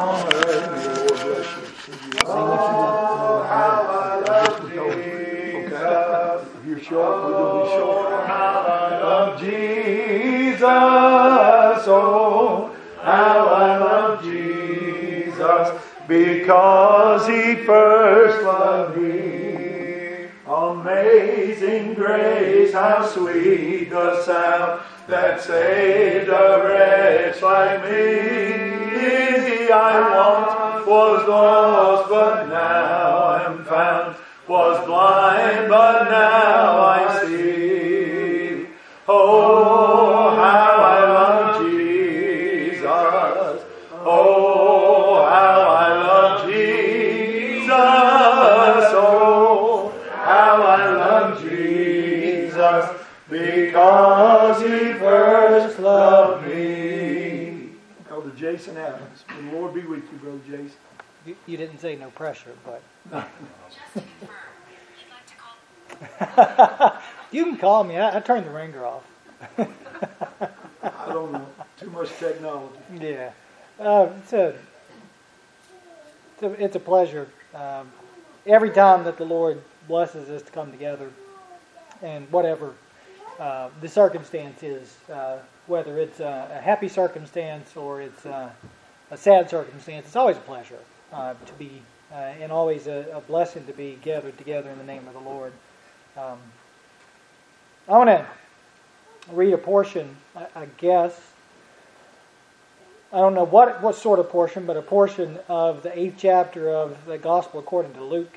Lord bless you. Sing what you want. I guess we told you. Okay. If you're short, we're going to be short. How I love Jesus. Oh, how I love Jesus. Because He first loved me. Amazing grace, how sweet the sound that saved a wretch like me. I once was lost, but now am found. Was blind, but now I see. Oh, how I love Jesus. Oh, how I love Jesus. Oh, how I love Jesus. Because He first loved me. Elder Jason Adams. May the Lord be with you, Brother Jason. You didn't say no pressure, but... Just to confirm, you'd like to call... You can call me. I turned the ringer off. I don't know. Too much technology. Yeah. It's a pleasure. Every time that the Lord blesses us to come together, and whatever the circumstance is, whether it's a happy circumstance or it's a sad circumstance, it's always a pleasure to be, and always a blessing to be gathered together in the name of the Lord. I want to read a portion, I guess. I don't know what sort of portion, but a portion of the 8th chapter of the Gospel according to Luke.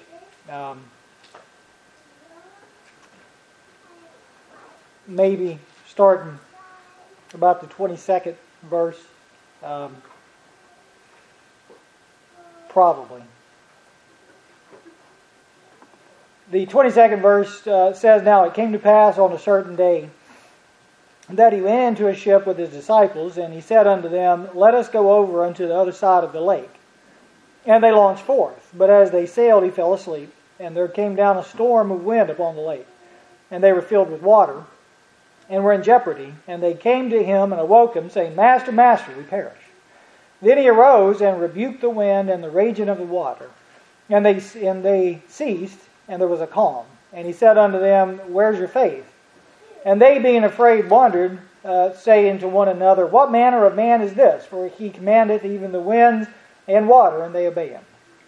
Maybe starting about the 22nd verse. Probably. The 22nd verse says, Now it came to pass on a certain day that he went into a ship with his disciples, and he said unto them, Let us go over unto the other side of the lake. And they launched forth. But as they sailed, he fell asleep, and there came down a storm of wind upon the lake. And they were filled with water, and were in jeopardy. And they came to him and awoke him, saying, Master, Master, we perish. Then he arose and rebuked the wind and the raging of the water. And they ceased, and there was a calm. And he said unto them, Where's your faith? And they, being afraid, wondered, saying to one another, What manner of man is this? For he commandeth even the winds and water, and they obey him.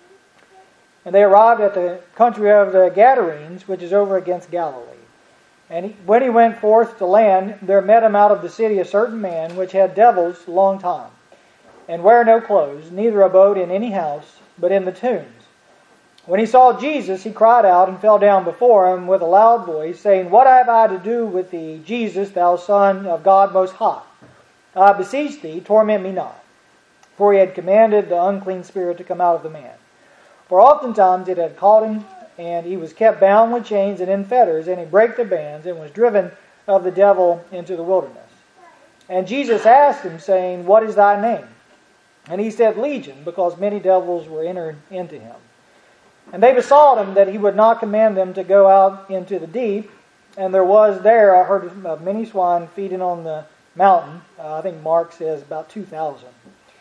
And they arrived at the country of the Gadarenes, which is over against Galilee. And when he went forth to land, there met him out of the city a certain man, which had devils long time, and wear no clothes, neither abode in any house, but in the tombs. When he saw Jesus, he cried out and fell down before him with a loud voice, saying, What have I to do with thee, Jesus, thou Son of God Most High? I beseech thee, torment me not. For he had commanded the unclean spirit to come out of the man. For oftentimes it had caught him, and he was kept bound with chains and in fetters, and he brake the bands, and was driven of the devil into the wilderness. And Jesus asked him, saying, What is thy name? And he said, Legion, because many devils were entered into him. And they besought him that he would not command them to go out into the deep. And there was there a herd of many swine feeding on the mountain. I think Mark says about 2,000.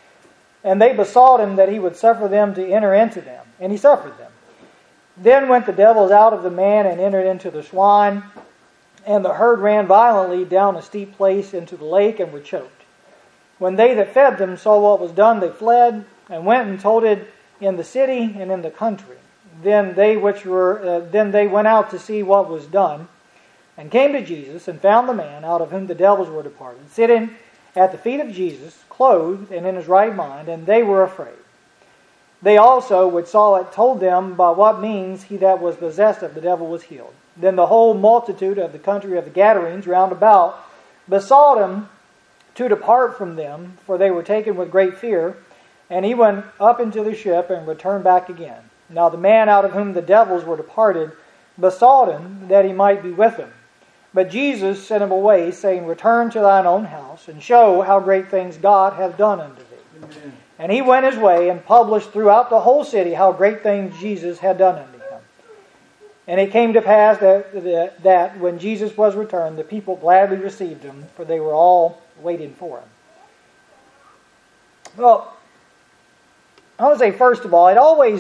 And they besought him that he would suffer them to enter into them. And he suffered them. Then went the devils out of the man and entered into the swine. And the herd ran violently down a steep place into the lake and were choked. When they that fed them saw what was done, they fled and went and told it in the city and in the country. Then they went out to see what was done, and came to Jesus, and found the man out of whom the devils were departed, sitting at the feet of Jesus, clothed and in his right mind, and they were afraid. They also, which saw it, told them by what means he that was possessed of the devil was healed. Then the whole multitude of the country of the Gadarenes round about besought him to depart from them, for they were taken with great fear. And he went up into the ship and returned back again. Now the man out of whom the devils were departed besought him that he might be with him. But Jesus sent him away, saying, Return to thine own house, and show how great things God hath done unto thee. Amen. And he went his way, and published throughout the whole city how great things Jesus had done unto him. And it came to pass that when Jesus was returned, the people gladly received him, for they were all waiting for him. Well, I want to say, first of all, it always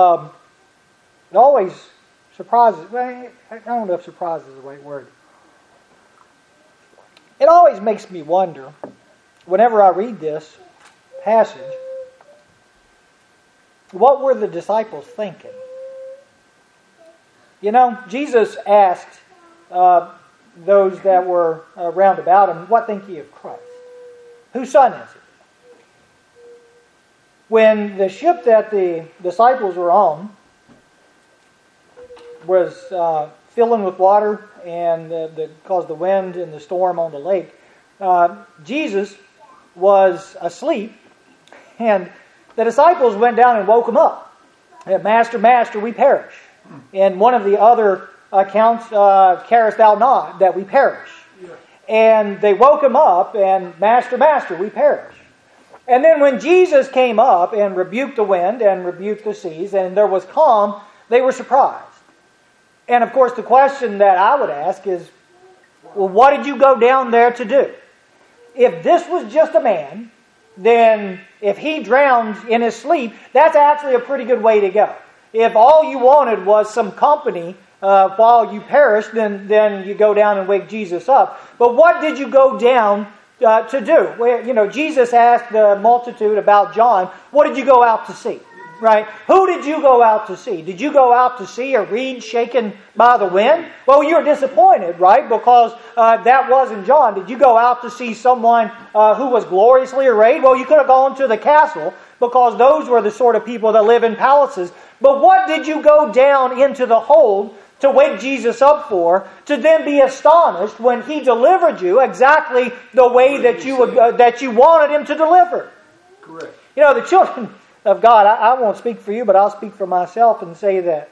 surprises. Well, I don't know if surprise is the right word. It always makes me wonder, whenever I read this passage, what were the disciples thinking? You know, Jesus asked those that were round about him, "What think ye of Christ? Whose son is it?" When the ship that the disciples were on was filling with water and caused the wind and the storm on the lake, Jesus was asleep, and the disciples went down and woke him up. "Master, Master, we perish." In one of the other accounts, "Carest thou not that we perish?" Yeah. And they woke him up, and "Master, Master, we perish." And then when Jesus came up and rebuked the wind and rebuked the seas, and there was calm, they were surprised. And of course, the question that I would ask is, well, what did you go down there to do? If this was just a man, then if he drowned in his sleep, that's actually a pretty good way to go. If all you wanted was some company while you perished, then you go down and wake Jesus up. But what did you go down to do? Well, Jesus asked the multitude about John, "What did you go out to see?" Right? Who did you go out to see? Did you go out to see a reed shaken by the wind? Well, you're disappointed, right? Because that wasn't John. Did you go out to see someone who was gloriously arrayed? Well, you could have gone to the castle, because those were the sort of people that live in palaces. But what did you go down into the hold to wake Jesus up for, to then be astonished when he delivered you exactly the way that you wanted him to deliver? Correct. The children of God, I won't speak for you, but I'll speak for myself and say that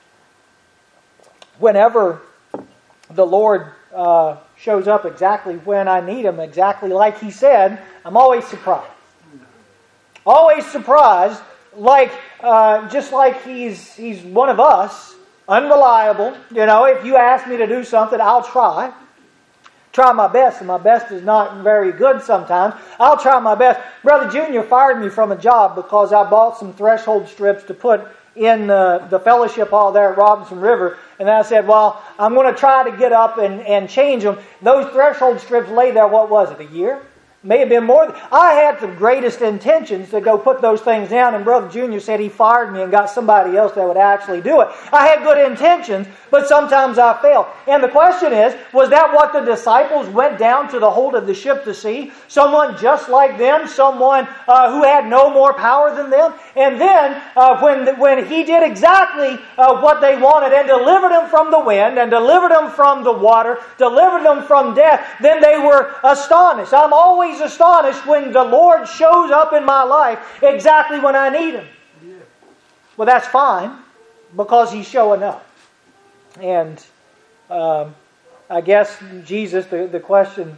whenever the Lord shows up exactly when I need him, exactly like he said, I'm always surprised. Always surprised, just like he's one of us, unreliable. If you ask me to do something, I'll try my best, and my best is not very good sometimes. I'll try my best. Brother Junior fired me from a job because I bought some threshold strips to put in the fellowship hall there at Robinson River, and I said, well, I'm going to try to get up and change them. Those threshold strips lay there, what was it, a year? May have been more. I had the greatest intentions to go put those things down, and Brother Junior said he fired me and got somebody else that would actually do it. I had good intentions, but sometimes I failed. And the question is, was that what the disciples went down to the hold of the ship to see? Someone just like them? Someone who had no more power than them? And then, when he did exactly what they wanted and delivered them from the wind and delivered them from the water, delivered them from death, then they were astonished. I'm always astonished when the Lord shows up in my life exactly when I need him. Yeah. Well, that's fine, because he's showing up. And I guess Jesus, the question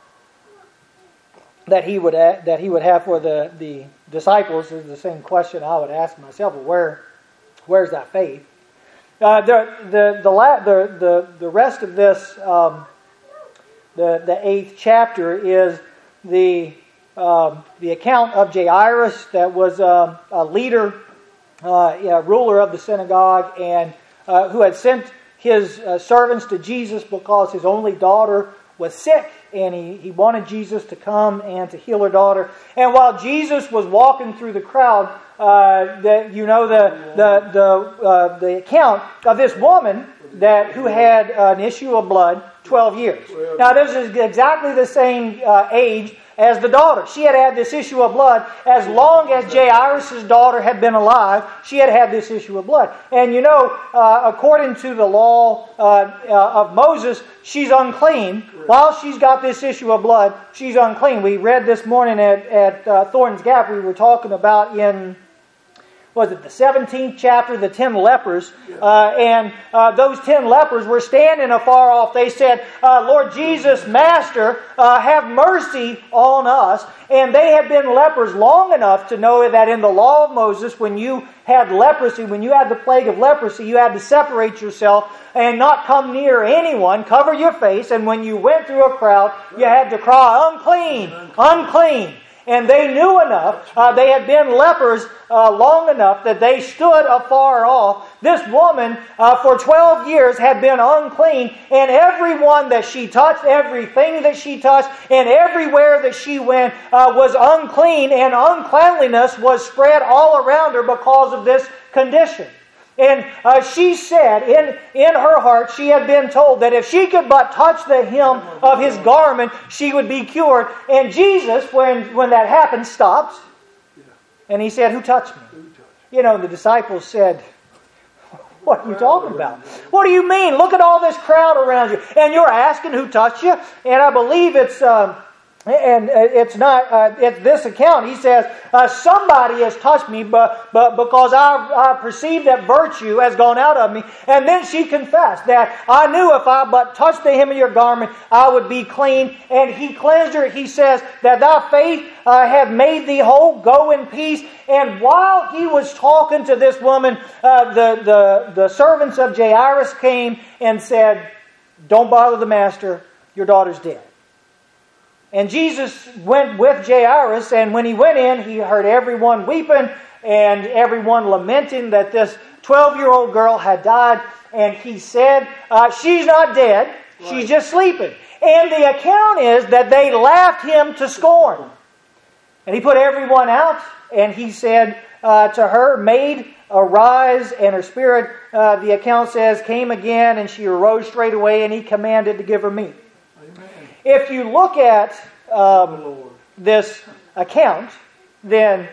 that he would have for the disciples is the same question I would ask myself. Well, where's that faith? The rest of this, the 8th chapter, is the account of Jairus, that was a leader, a ruler of the synagogue, and who had sent his servants to Jesus because his only daughter was sick, and he wanted Jesus to come and to heal her daughter. And while Jesus was walking through the crowd, the account of this woman who had an issue of blood 12 years. Now, this is exactly the same age as the daughter. She had this issue of blood. As long as Jairus' daughter had been alive, she had this issue of blood. And according to the law of Moses, she's unclean. While she's got this issue of blood, she's unclean. We read this morning at Thornton's Gap, we were talking about the 17th chapter, the 10 lepers, and those 10 lepers were standing afar off. They said, Lord Jesus, Master, have mercy on us. And they had been lepers long enough to know that in the law of Moses, when you had leprosy, when you had the plague of leprosy, you had to separate yourself and not come near anyone, cover your face, and when you went through a crowd, you had to cry, unclean, unclean. And they knew enough, they had been lepers long enough that they stood afar off. This woman for 12 years had been unclean, and everyone that she touched, everything that she touched, and everywhere that she went was unclean, and uncleanliness was spread all around her because of this condition. And she said, in her heart, she had been told that if she could but touch the hem of His garment, she would be cured. And Jesus, when that happened, stopped. And He said, "Who touched me?" You know, the disciples said, "What are you talking about? What do you mean? Look at all this crowd around you. And you're asking who touched you?" And I believe it's this account. He says, "Somebody has touched me, but because I perceive that virtue has gone out of me." And then she confessed that, "I knew if I but touched the hem of your garment, I would be clean." And He cleansed her. He says that thy faith have made thee whole. Go in peace. And while He was talking to this woman, the servants of Jairus came and said, "Don't bother the master. Your daughter's dead." And Jesus went with Jairus, and when He went in, He heard everyone weeping and everyone lamenting that this 12-year-old girl had died. And He said, "She's not dead, she's just sleeping." And the account is that they laughed Him to scorn. And He put everyone out, and He said to her, "Maid, arise," and her spirit, the account says, came again, and she arose straight away, and He commanded to give her meat. If you look at this account, then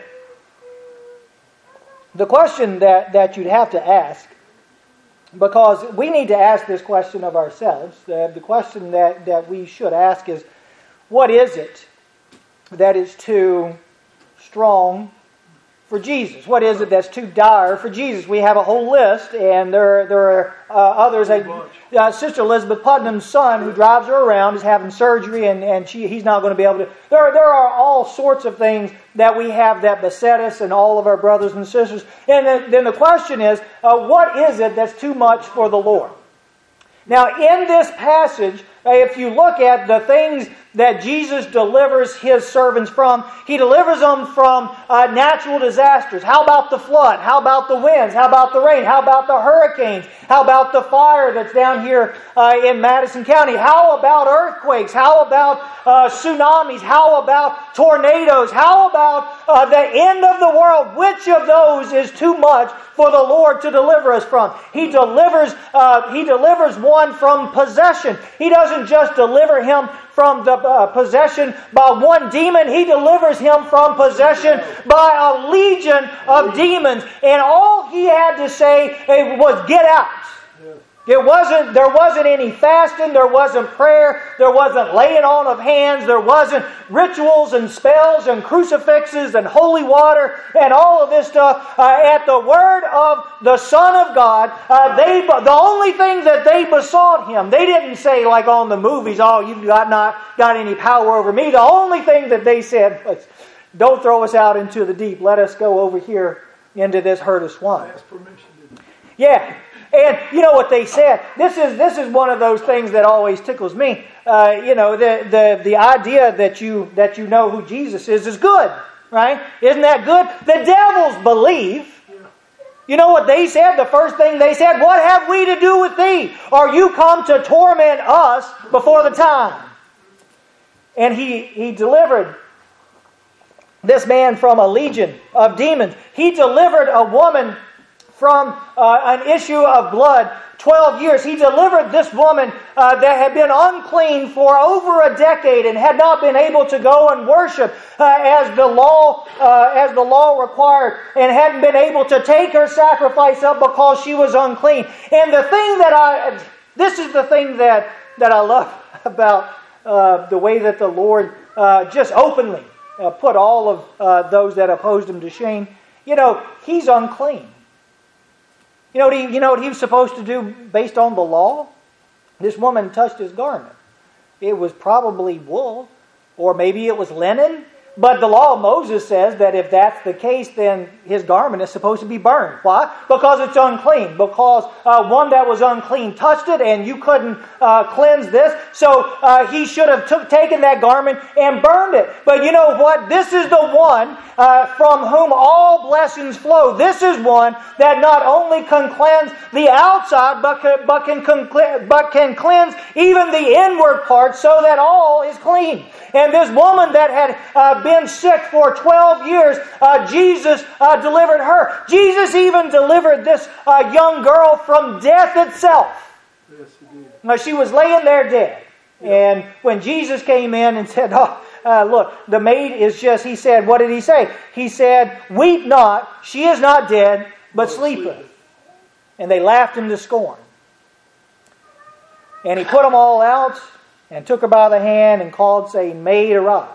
the question that you'd have to ask, because we need to ask this question of ourselves, the question that we should ask is, what is it that is too strong for Jesus? What is it that's too dire for Jesus? We have a whole list, and there are others. Sister Elizabeth Putnam's son, who drives her around, is having surgery, and he's not going to be able to. There are all sorts of things that we have that beset us, and all of our brothers and sisters. And then the question is, what is it that's too much for the Lord? Now, in this passage, if you look at the things that Jesus delivers His servants from, He delivers them from natural disasters. How about the flood? How about the winds? How about the rain? How about the hurricanes? How about the fire that's down here in Madison County? How about earthquakes? How about tsunamis? How about tornadoes? How about the end of the world? Which of those is too much for the Lord to deliver us from? He delivers one from possession. He doesn't just deliver him from the possession by one demon. He delivers him from possession by a legion of demons. And all he had to say was, "Get out." There wasn't any fasting, there wasn't prayer, there wasn't laying on of hands, there wasn't rituals and spells and crucifixes and holy water and all of this stuff. At the word of the Son of God, the only thing that they besought Him, they didn't say like on the movies, "Oh, you've not got any power over me." The only thing that they said was, "Don't throw us out into the deep. Let us go over here into this herd of swine." Ask permission, didn't they? Yeah. And you know what they said? This is one of those things that always tickles me. The idea that you know who Jesus is good, right? Isn't that good? The devils believe. You know what they said? The first thing they said, "What have we to do with thee? Are you come to torment us before the time?" And he delivered this man from a legion of demons. He delivered a woman from an issue of blood, 12 years. He delivered this woman that had been unclean for over a decade and had not been able to go and worship as the law required, and hadn't been able to take her sacrifice up because she was unclean. And this is the thing that I love about the way that the Lord just openly put all of those that opposed Him to shame. He's unclean. You know what he was supposed to do based on the law? This woman touched His garment. It was probably wool, or maybe it was linen, But the law of Moses says that if that's the case, then his garment is supposed to be burned. Why? Because it's unclean. Because one that was unclean touched it and you couldn't cleanse this. So he should have taken that garment and burned it. But you know what? This is the one from whom all blessings flow. This is one that not only can cleanse the outside, but can cleanse even the inward parts so that all is clean. And this woman that had been sick for 12 years, Jesus delivered her. Jesus even delivered this young girl from death itself. Yes, he did. Now, she was laying there dead. And when Jesus came in and said, look, the maid is just, he said, what did he say? He said, weep not, she is not dead, but sleepeth. And they laughed him to scorn. And he put them all out and took her by the hand and called, saying, Maid, arise.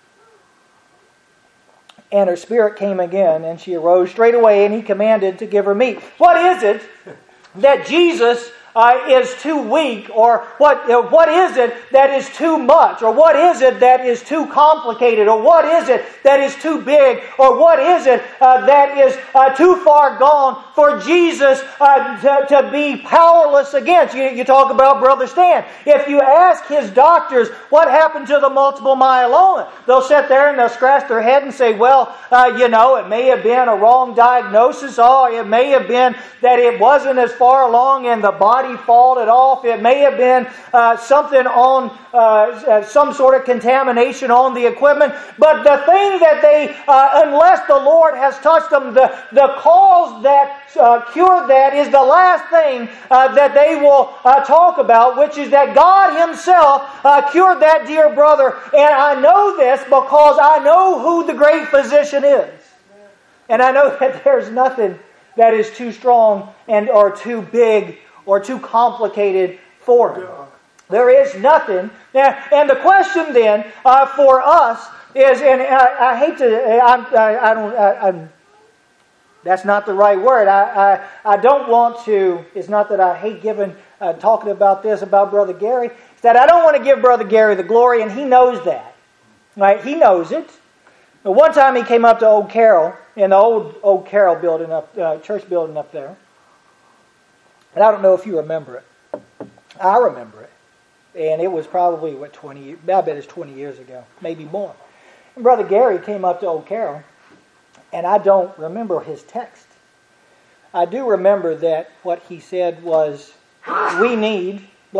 And her spirit came again, and she arose straightway, and he commanded to give her meat. What is it that Jesus is too weak, or what is it that is too much, or what is it that is too complicated, or what is it that is too big, or what is it that is too far gone for Jesus to be powerless against? You talk about Brother Stan. If you ask his doctors what happened to the multiple myeloma, they'll sit there and they'll scratch their head and say, well, it may have been a wrong diagnosis, or it may have been that it wasn't as far along and the body fought it off. It may have been something on some sort of contamination on the equipment. But the thing that they, unless the Lord has touched them, the cause that cured that is the last thing that they will talk about, which is that God Himself cured that dear brother. And I know this because I know who the great physician is. And I know that there's nothing that is too strong or too big or too complicated for Him. There is nothing. Now, and the question then for us is, and I hate to, that's not the right word. I don't want to, it's not that I hate talking about this about Brother Gary. It's that I don't want to give Brother Gary the glory, and he knows that. Right? He knows it. But one time he came up to Old Carroll, in the old Carroll building church building up there. And I don't know if you remember it. I remember it. And it was probably, 20 years, I bet it's 20 years ago, maybe more. And Brother Gary came up to Old Carroll, and I don't remember his text. I do remember that what he said was, we need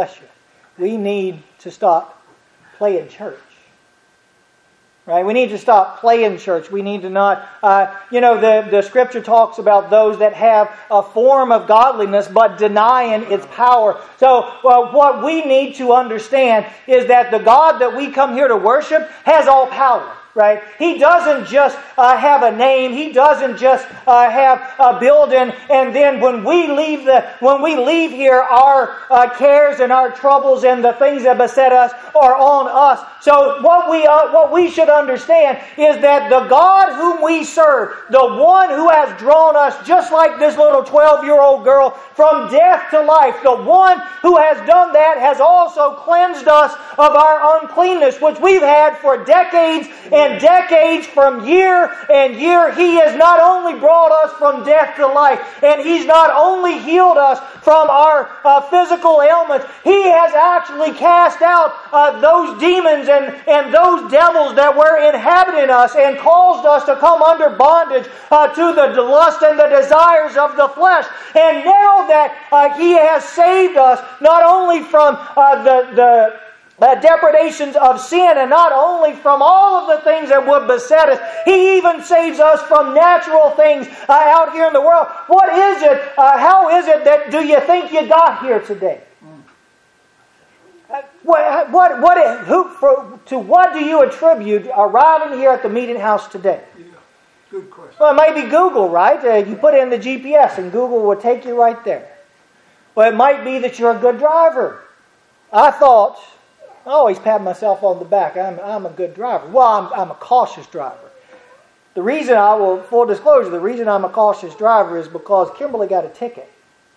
to stop playing church. Right? We need to stop playing church. We need to not, the Scripture talks about those that have a form of godliness but denying its power. So what we need to understand is that the God that we come here to worship has all power. Right? He doesn't just have a name. He doesn't just have a building. And then when we leave here, our cares and our troubles and the things that beset us are on us. So what we should understand is that the God whom we serve, the one who has drawn us just like this little 12-year-old girl from death to life, the one who has done that has also cleansed us of our uncleanness, which we've had for decades and decades, from year and year. He has not only brought us from death to life, and He's not only healed us from our physical ailments, He has actually cast out those demons and those devils that were inhabiting us and caused us to come under bondage to the lust and the desires of the flesh. And now that He has saved us not only from the depredations of sin, and not only from all of the things that would beset us, He even saves us from natural things out here in the world. What is it? How is it that do you think you got here today? To what do you attribute arriving here at the meeting house today? Yeah, good question. Well, it might be Google, right? You put in the GPS and Google will take you right there. Well, it might be that you're a good driver. I always pat myself on the back. I'm a good driver. Well, I'm a cautious driver. Full disclosure, the reason I'm a cautious driver is because Kimberly got a ticket.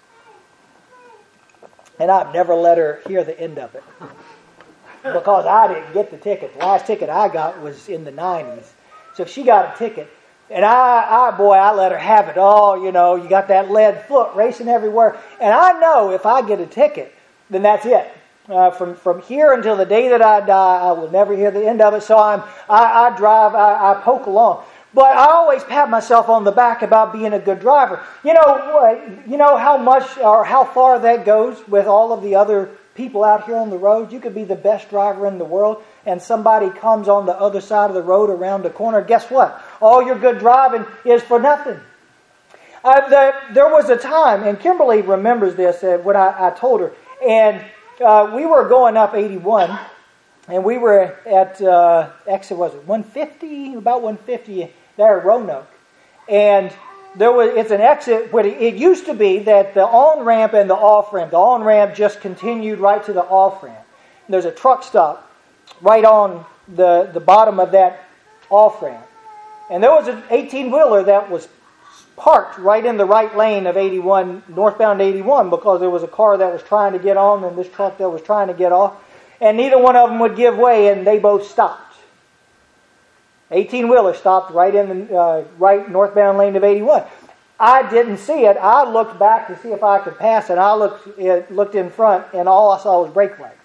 And I've never let her hear the end of it. Because I didn't get the ticket. The last ticket I got was in the 90s. So she got a ticket. And I let her have it. Oh, you got that lead foot racing everywhere. And I know if I get a ticket, then that's it. From here until the day that I die, I will never hear the end of it. So I drive, I poke along. But I always pat myself on the back about being a good driver. You know how much or how far that goes with all of the other people out here on the road. You could be the best driver in the world, and somebody comes on the other side of the road around the corner. Guess what? All your good driving is for nothing. There was a time, and Kimberly remembers this when I told her, and we were going up 81, and we were at exit, was it 150? About 150 there at Roanoke. And it's an exit, but it used to be that the on-ramp and the off-ramp, the on-ramp just continued right to the off-ramp. There's a truck stop right on the bottom of that off-ramp. And there was an 18-wheeler that was parked right in the right lane of 81, northbound 81, because there was a car that was trying to get on and this truck that was trying to get off. And neither one of them would give way, and they both stopped. 18-wheeler stopped right in the right northbound lane of 81. I didn't see it. I looked back to see if I could pass it. I looked in front, and all I saw was brake lights.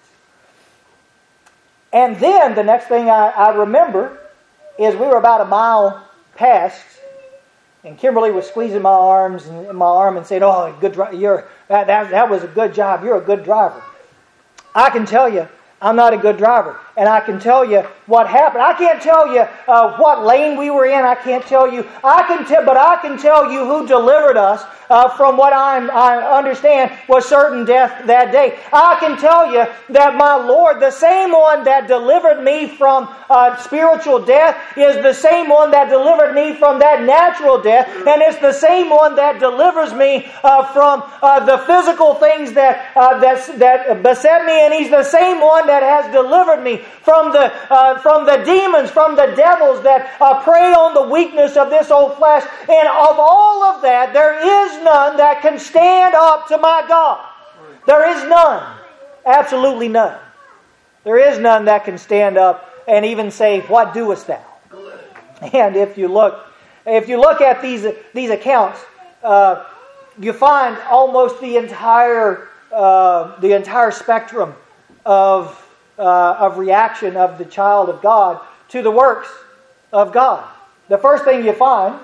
And then the next thing I remember is we were about a mile past, and Kimberly was squeezing my arm and saying, "Oh, good, that was a good job. You're a good driver." I can tell you, I'm not a good driver. And I can tell you what happened. I can't tell you what lane we were in. I can't tell you. But I can tell you who delivered us from what I understand was certain death that day. I can tell you that my Lord, the same one that delivered me from spiritual death, is the same one that delivered me from that natural death. And it's the same one that delivers me from the physical things that beset me. And He's the same one that has delivered me from the demons, from the devils that prey on the weakness of this old flesh. And of all of that, there is none that can stand up to my God. There is none. Absolutely none. There is none that can stand up and even say, "What doest thou?" And if you look at these accounts, you find almost the entire spectrum of reaction of the child of God to the works of God. The first thing you find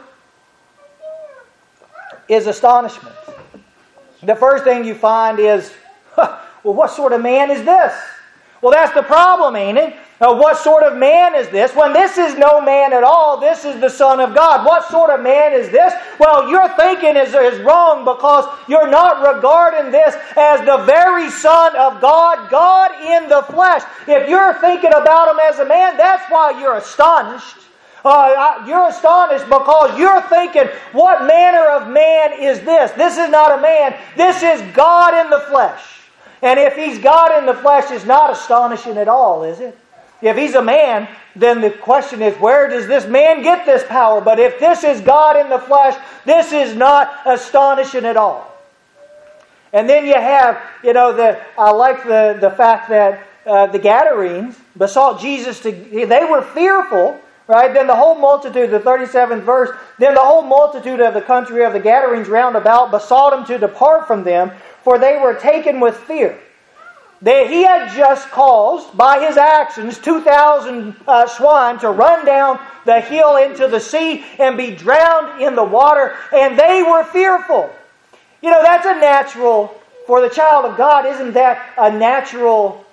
is astonishment. The first thing you find is, well, what sort of man is this? Well, that's the problem, ain't it? What sort of man is this? When this is no man at all, this is the Son of God. What sort of man is this? Well, your thinking is wrong, because you're not regarding this as the very Son of God, God in the flesh. If you're thinking about Him as a man, that's why you're astonished. You're astonished because you're thinking, what manner of man is this? This is not a man. This is God in the flesh. And if He's God in the flesh, it's not astonishing at all, is it? If He's a man, then the question is, where does this man get this power? But if this is God in the flesh, this is not astonishing at all. And then you have, I like the fact that the Gadarenes besought Jesus they were fearful, right? Then the whole multitude, the 37th verse, then the whole multitude of the country of the Gadarenes round about besought Him to depart from them, for they were taken with fear. He had just caused, by His actions, 2,000 swine to run down the hill into the sea and be drowned in the water, and they were fearful. That's a natural, for the child of God, isn't that a natural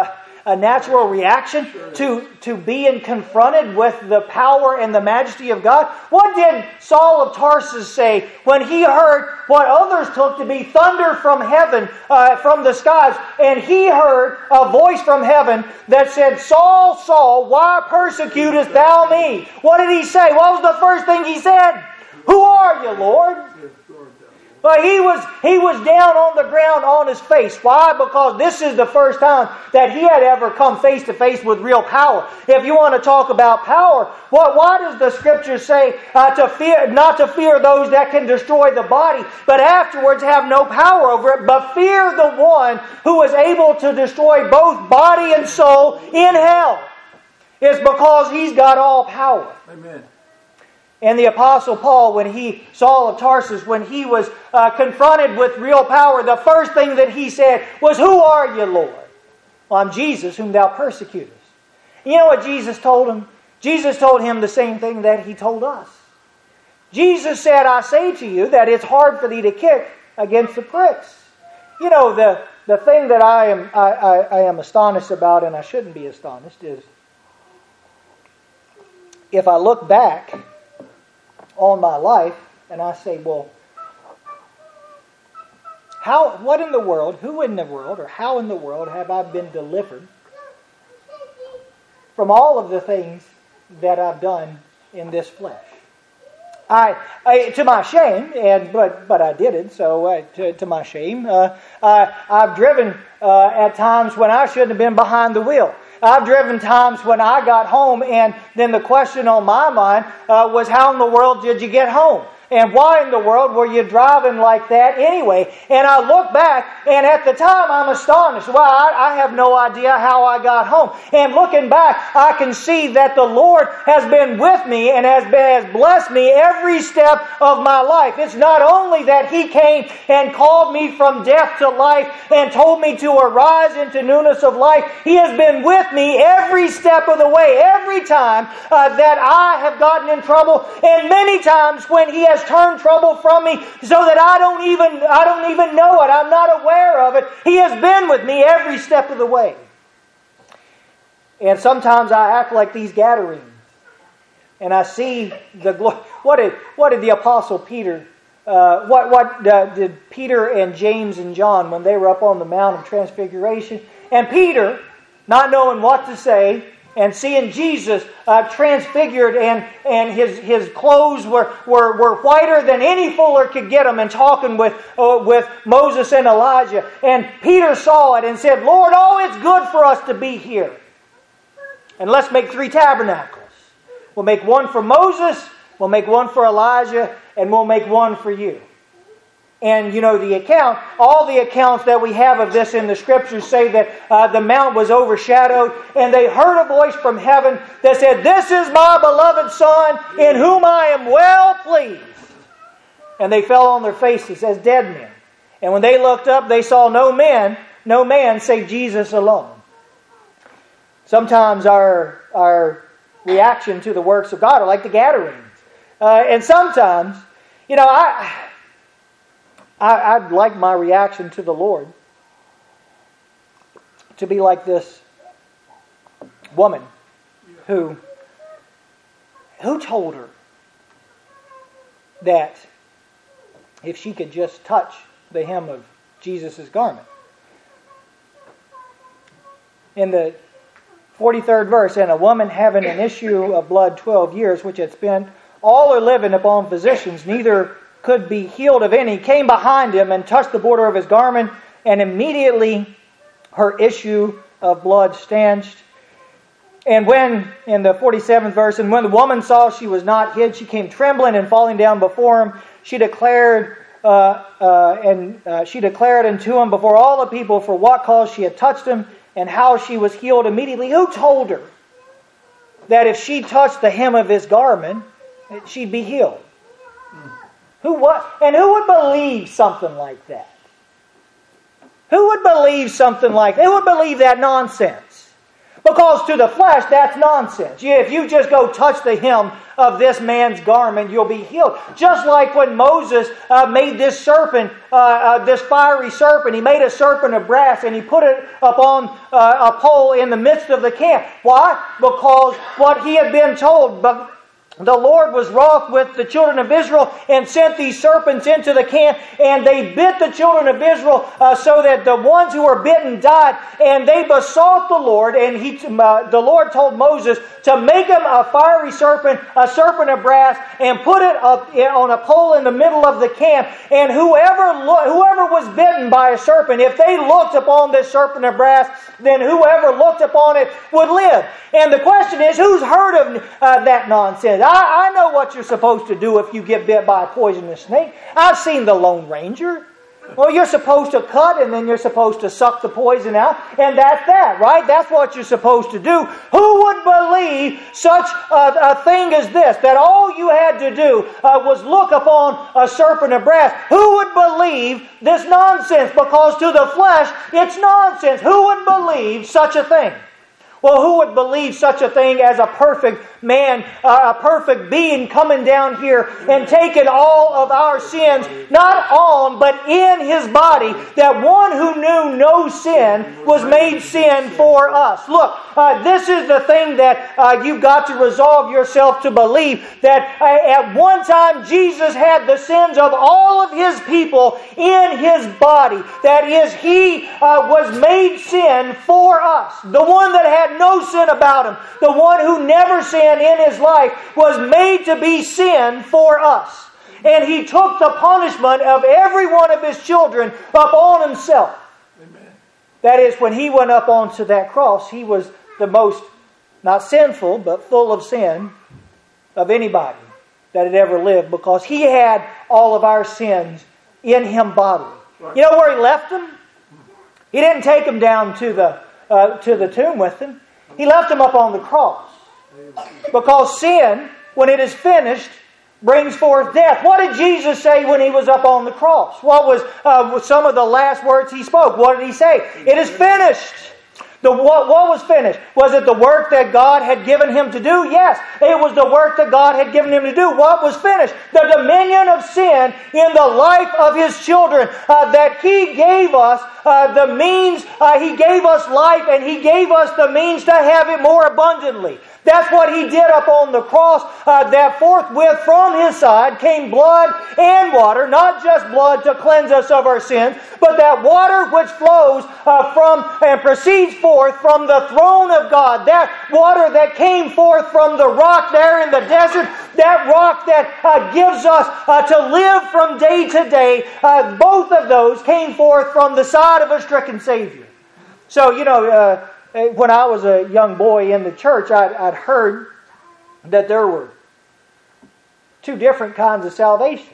reaction to being confronted with the power and the majesty of God? What did Saul of Tarsus say when he heard what others took to be thunder from heaven, from the skies, and he heard a voice from heaven that said, "Saul, Saul, why persecutest thou me?" What did he say? What was the first thing he said? "Who are you, Lord?" But he was down on the ground on his face. Why? Because this is the first time that he had ever come face to face with real power. If you want to talk about power, why does the Scripture say not to fear those that can destroy the body, but afterwards have no power over it, but fear the one who is able to destroy both body and soul in hell? It's because He's got all power. Amen. And the Apostle Paul, Saul of Tarsus, when he was confronted with real power, the first thing that he said was, "Who are you, Lord?" "Well, I'm Jesus, whom thou persecutest." You know what Jesus told him? Jesus told him the same thing that He told us. Jesus said, "I say to you that it's hard for thee to kick against the pricks." You know, the thing that I am astonished about, and I shouldn't be astonished, is if I look back on my life and I say, well, who in the world, or how in the world have I been delivered from all of the things that I've done in this flesh? I to my shame, but I did it. So to my shame, I've driven at times when I shouldn't have been behind the wheel. I've driven times when I got home, and then the question on my mind was, how in the world did you get home? And why in the world were you driving like that anyway? And I look back, and at the time I'm astonished. Well, I have no idea how I got home. And looking back, I can see that the Lord has been with me and has blessed me every step of my life. It's not only that He came and called me from death to life and told me to arise into newness of life. He has been with me every step of the way, every time that I have gotten in trouble, and many times when He has turned trouble from me so that I don't even know it. I'm not aware of it. He has been with me every step of the way. And sometimes I act like these Gadarenes, and I see the glory. What did the Apostle Peter? What did Peter and James and John when they were up on the Mount of Transfiguration? And Peter, not knowing what to say, and seeing Jesus transfigured, and his clothes were whiter than any fuller could get them, and talking with Moses and Elijah. And Peter saw it and said, "Lord, it's good for us to be here. And let's make 3 tabernacles. We'll make one for Moses, we'll make one for Elijah, and we'll make one for you." And you know all the accounts that we have of this in the Scriptures say that the mount was overshadowed, and they heard a voice from heaven that said, "This is my beloved Son, in whom I am well pleased." And they fell on their faces as dead men. And when they looked up, they saw no man save Jesus alone. Sometimes our reaction to the works of God are like the Gadarenes. And sometimes, I'd like my reaction to the Lord to be like this woman who told her that if she could just touch the hem of Jesus' garment. In the 43rd verse, "And a woman having an issue of blood 12 years, which had spent all her living upon physicians, neither could be healed of any, came behind him and touched the border of his garment, and immediately her issue of blood stanched." And when, in the 47th verse, "And when the woman saw she was not hid, she came trembling and falling down before him. She declared unto him before all the people for what cause she had touched him, and how she was healed immediately." Who told her that if she touched the hem of his garment, she'd be healed? Who would believe something like that? Who would believe something like that? Who would believe that nonsense? Because to the flesh, that's nonsense. If you just go touch the hem of this man's garment, you'll be healed. Just like when Moses made this serpent, this fiery serpent, he made a serpent of brass and he put it upon a pole in the midst of the camp. Why? Because what he had been told, but the Lord was wroth with the children of Israel and sent these serpents into the camp, and they bit the children of Israel so that the ones who were bitten died. And they besought the Lord, and the Lord told Moses to make him a fiery serpent, a serpent of brass, and put it up on a pole in the middle of the camp. And whoever was bitten by a serpent, if they looked upon this serpent of brass, then whoever looked upon it would live. And the question is, who's heard of that nonsense? I know what you're supposed to do if you get bit by a poisonous snake. I've seen the Lone Ranger. Well, you're supposed to cut and then you're supposed to suck the poison out. And that's that, right? That's what you're supposed to do. Who would believe such a thing as this? That all you had to do was look upon a serpent of brass. Who would believe this nonsense? Because to the flesh, it's nonsense. Who would believe such a thing? Well, who would believe such a thing as a perfect man, a perfect being coming down here and taking all of our sins, not on, but in His body, that one who knew no sin was made sin for us. Look, this is the thing that you've got to resolve yourself to believe, that at one time Jesus had the sins of all of His people in His body. That is, He was made sin for us. The one that had no sin about Him, the one who never sinned in His life, was made to be sin for us. And He took the punishment of every one of His children upon Himself. Amen. That is, when He went up onto that cross, He was the most, not sinful, but full of sin of anybody that had ever lived, because He had all of our sins in Him bodily. Right. You know where He left them? He didn't take them down to the tomb with Him. He left them up on the cross. Because sin, when it is finished, brings forth death. What did Jesus say when He was up on the cross? What was some of the last words He spoke? What did He say? It is finished. What was finished? Was it the work that God had given Him to do? Yes, it was the work that God had given Him to do. What was finished? The dominion of sin in the life of His children. That He gave us the means, He gave us life, and He gave us the means to have it more abundantly. That's what He did up on the cross, that forthwith from His side came blood and water, not just blood to cleanse us of our sins, but that water which flows from and proceeds forth from the throne of God. That water that came forth from the rock there in the desert, that rock that gives us to live from day to day, both of those came forth from the side of a stricken Savior. So, when I was a young boy in the church, I'd heard that there were two different kinds of salvation.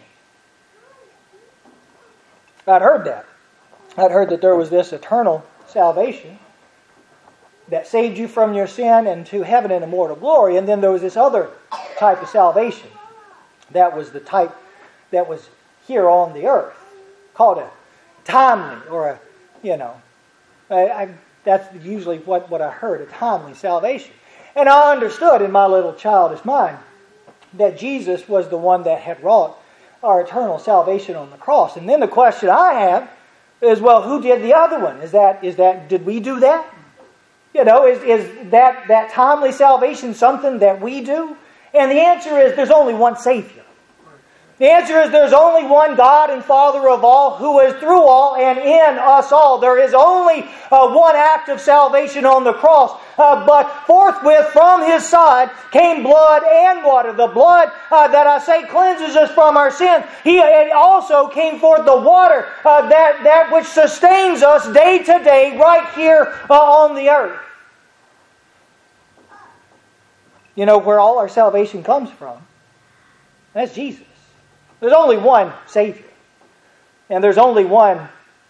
I'd heard that. I'd heard that there was this eternal salvation that saved you from your sin and to heaven and immortal glory. And then there was this other type of salvation. That was the type that was here on the earth, called a timely, or that's usually what I heard, a timely salvation. And I understood in my little childish mind that Jesus was the one that had wrought our eternal salvation on the cross. And then the question I have is, well, who did the other one? Is that did we do that? Is that timely salvation something that we do? And the answer is there's only one Savior. The answer is there's only one God and Father of all, who is through all and in us all. There is only one act of salvation on the cross. But forthwith from His side came blood and water. The blood that I say cleanses us from our sins. It also came forth the water that which sustains us day to day right here on the earth. You know where all our salvation comes from? That's Jesus. There's only one Savior. And there's only one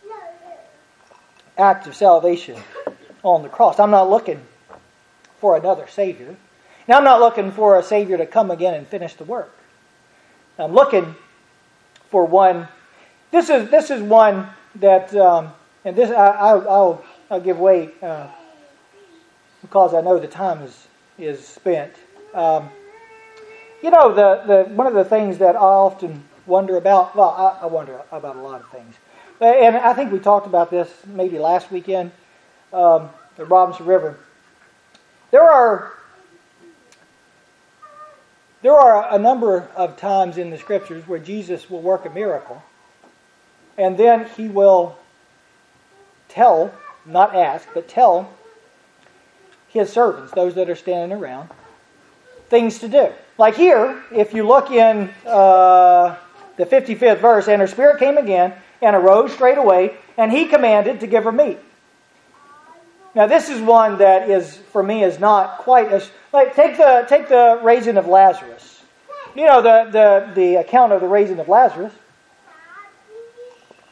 act of salvation on the cross. I'm not looking for another Savior. And I'm not looking for a Savior to come again and finish the work. I'm looking for one. This is one that, and this I'll give way because I know the time is spent. The one of the things that I often wonder about, well, I wonder about a lot of things. And I think we talked about this maybe last weekend at Robinson River. There are a number of times in the Scriptures where Jesus will work a miracle, and then He will tell, not ask, but tell His servants, those that are standing around, things to do. Like here, if you look in the 55th verse, and her spirit came again and arose straightway, and He commanded to give her meat. Now this is one that is, for me, is not quite as, like, take the raising of Lazarus. The account of the raising of Lazarus.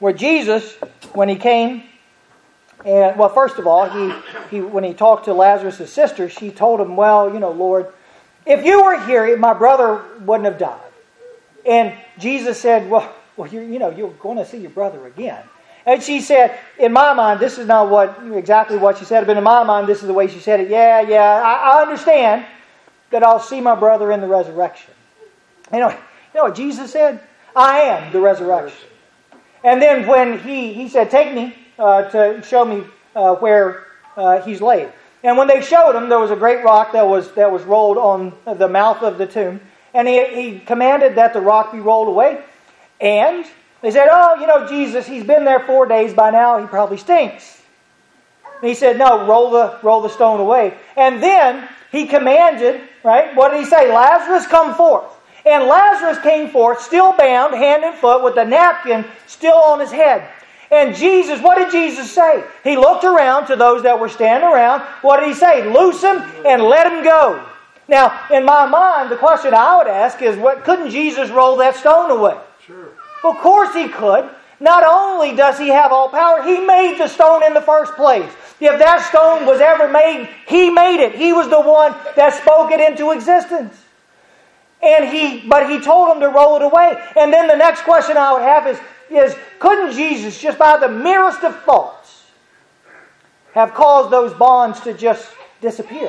where Jesus, when he came, and well, first of all, he when he talked to Lazarus' sister, she told him, well, Lord, if you were here, my brother wouldn't have died. And Jesus said, well, you're going to see your brother again. And she said, in my mind, this is not exactly what she said, but in my mind, this is the way she said it. I understand that I'll see my brother in the resurrection. You know what Jesus said? I am the resurrection. And then when he said, take me to show me where he's laid. And when they showed him, there was a great rock that was rolled on the mouth of the tomb. And he commanded that the rock be rolled away. And they said, Jesus, he's been there 4 days by now. He probably stinks. And he said, no, roll the stone away. And then he commanded, right? What did he say? Lazarus, come forth. And Lazarus came forth, still bound, hand and foot, with a napkin still on his head. And Jesus, what did Jesus say? He looked around to those that were standing around. What did he say? Loose him and let him go. Now, in my mind, the question I would ask is, couldn't Jesus roll that stone away? Sure. Of course he could. Not only does he have all power, he made the stone in the first place. If that stone was ever made, he made it. He was the one that spoke it into existence. But he told them to roll it away. And then the next question I would have is couldn't Jesus, just by the merest of thoughts, have caused those bonds to just disappear?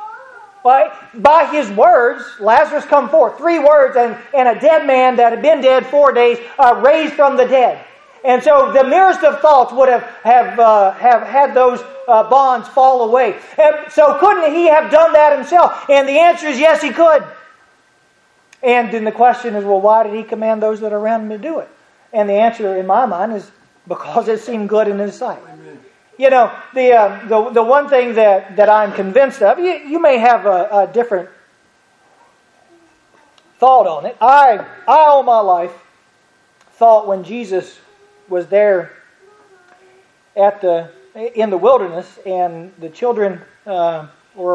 By his words, Lazarus come forth. 3 words, and a dead man that had been dead 4 days, raised from the dead. And so the merest of thoughts would have had those bonds fall away. And so couldn't he have done that himself? And the answer is yes, he could. And then the question is, well, why did he command those that are around him to do it? And the answer in my mind is because it seemed good in his sight. Amen. The one thing that I'm convinced of, you may have a different thought on it. I all my life thought when Jesus was there in the wilderness and the children were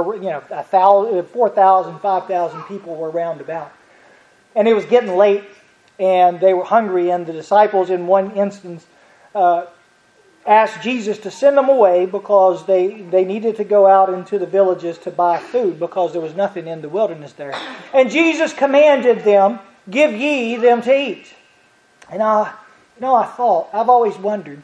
4,000, 5,000 people were round about. And it was getting late, and they were hungry, and the disciples, in one instance, asked Jesus to send them away because they needed to go out into the villages to buy food because there was nothing in the wilderness there. And Jesus commanded them, give ye them to eat. And I've always wondered,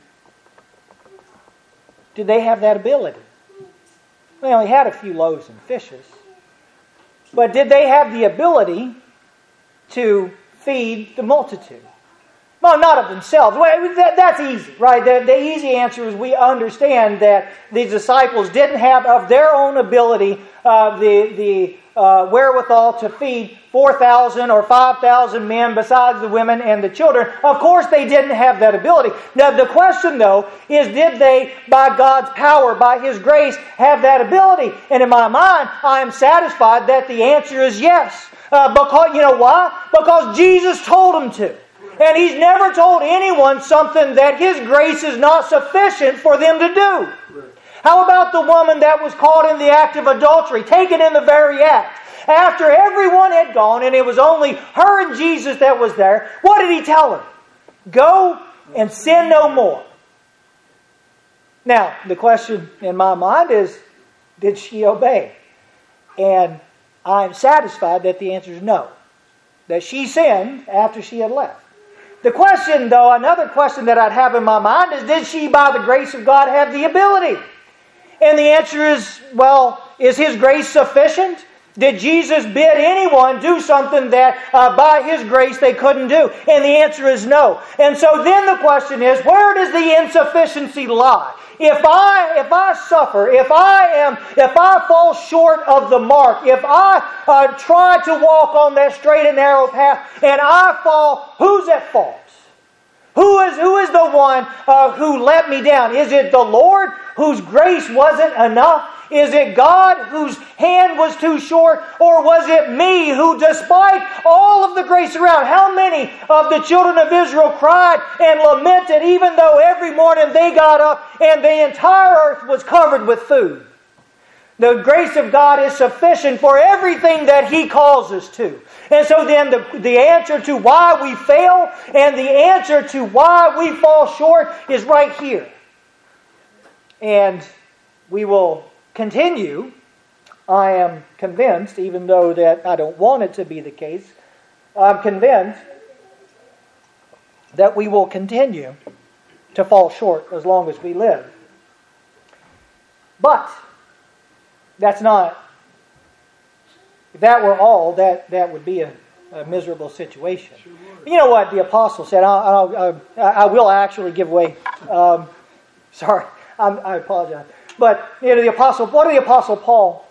did they have that ability? They only had a few loaves and fishes. But did they have the ability to feed the multitude? Well, not of themselves. Well, that's easy, right? The easy answer is we understand that the disciples didn't have of their own ability the wherewithal to feed 4,000 or 5,000 men besides the women and the children. Of course they didn't have that ability. Now the question though is, did they, by God's power, by His grace, have that ability? And in my mind, I am satisfied that the answer is yes. Because, you know why? Because Jesus told them to. And He's never told anyone something that His grace is not sufficient for them to do. How about the woman that was caught in the act of adultery, taken in the very act? After everyone had gone and it was only her and Jesus that was there, what did He tell her? Go and sin no more. Now, the question in my mind is, did she obey? And I'm satisfied that the answer is no. That she sinned after she had left. The question, though, another question that I'd have in my mind is, did she, by the grace of God, have the ability? And the answer is, well, is His grace sufficient? Did Jesus bid anyone do something that by His grace they couldn't do? And the answer is no. And so then the question is, where does the insufficiency lie? If I suffer, if I fall short of the mark, if I try to walk on that straight and narrow path and I fall, who's at fault? Who is the one who let me down? Is it the Lord whose grace wasn't enough? Is it God whose hand was too short? Or was it me who, despite all of the grace around, how many of the children of Israel cried and lamented even though every morning they got up and the entire earth was covered with food? The grace of God is sufficient for everything that He calls us to. And so then the answer to why we fail and the answer to why we fall short is right here. And we will continue, I am convinced, even though that I don't want it to be the case, I'm convinced that we will continue to fall short as long as we live. But that's not, if that were all, that would be a miserable situation. You know what the apostle said? I will actually give way. Sorry, I apologize. But what did the apostle Paul,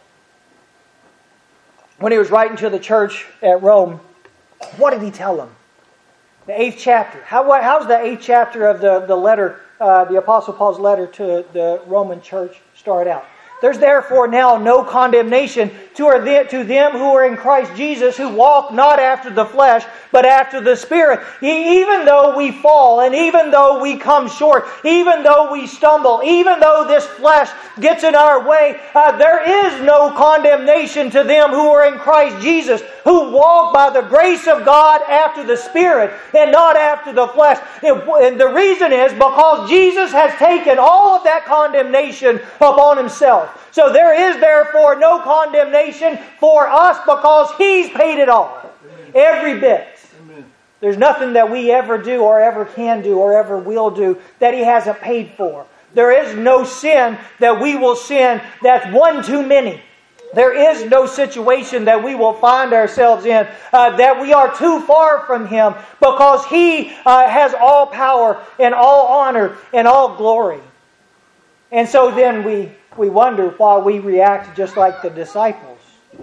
when he was writing to the church at Rome, what did he tell them? The 8th chapter. How's the 8th chapter of the letter, the apostle Paul's letter to the Roman church start out? There's therefore now no condemnation to them who are in Christ Jesus, who walk not after the flesh, but after the Spirit. Even though we fall, and even though we come short, even though we stumble, even though this flesh gets in our way, there is no condemnation to them who are in Christ Jesus, who walk by the grace of God after the Spirit, and not after the flesh. And the reason is because Jesus has taken all of that condemnation upon Himself. So there is therefore no condemnation for us because He's paid it all. Amen. Every bit. Amen. There's nothing that we ever do or ever can do or ever will do that He hasn't paid for. There is no sin that we will sin that's one too many. There is no situation that we will find ourselves in that we are too far from Him, because He has all power and all honor and all glory. And so then we wonder why we react just like the disciples.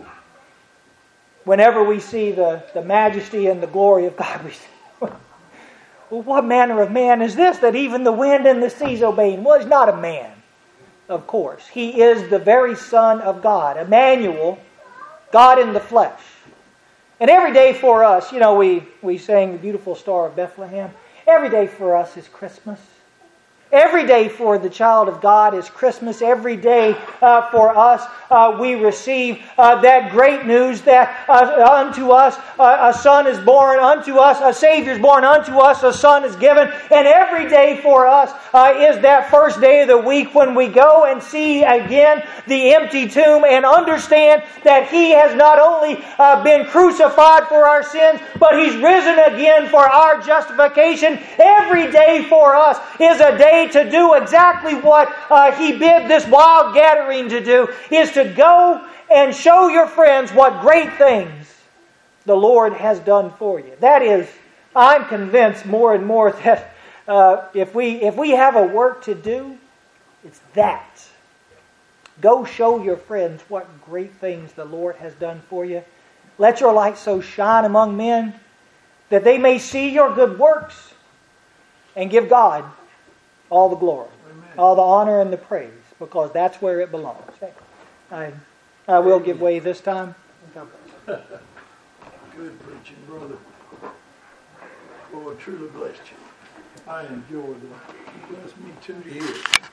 Whenever we see the majesty and the glory of God, we say, well, what manner of man is this, that even the wind and the seas obey Him? Well, He's not a man, of course. He is the very Son of God, Emmanuel, God in the flesh. And every day for us, we sang the beautiful Star of Bethlehem. Every day for us is Christmas. Every day for the child of God is Christmas. Every day for us we receive that great news that unto us a Son is born, unto us a Savior is born, unto us a Son is given. And every day for us is that first day of the week when we go and see again the empty tomb and understand that He has not only been crucified for our sins, but He's risen again for our justification. Every day for us is a day to do exactly what He bid this wild gathering to do, is to go and show your friends what great things the Lord has done for you. That is, I'm convinced more and more that if we have a work to do, it's that. Go show your friends what great things the Lord has done for you. Let your light so shine among men that they may see your good works and give God all the glory, amen, all the honor and the praise, because that's where it belongs. I will give way this time. Good preaching, brother. Lord truly blessed you. I enjoyed it. Blessed me too to hear it.